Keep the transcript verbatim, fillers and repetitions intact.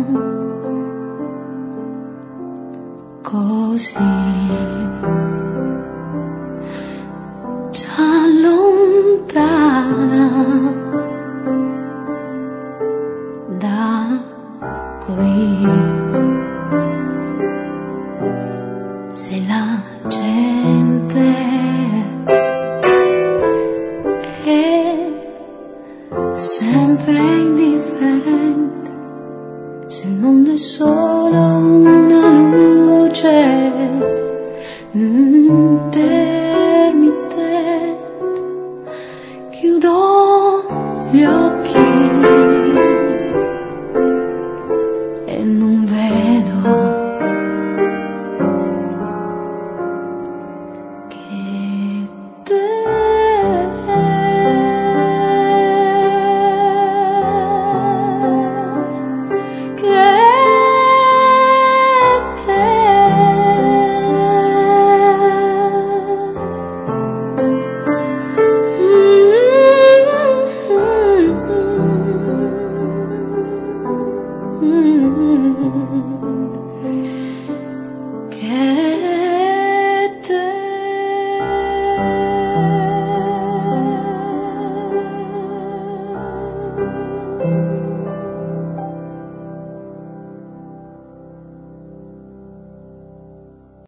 così già lontana da qui. Se la gente è sempre indifferente, se il mondo è solo una luce intermittente, chiudo gli occhi e non vedo che te. Che te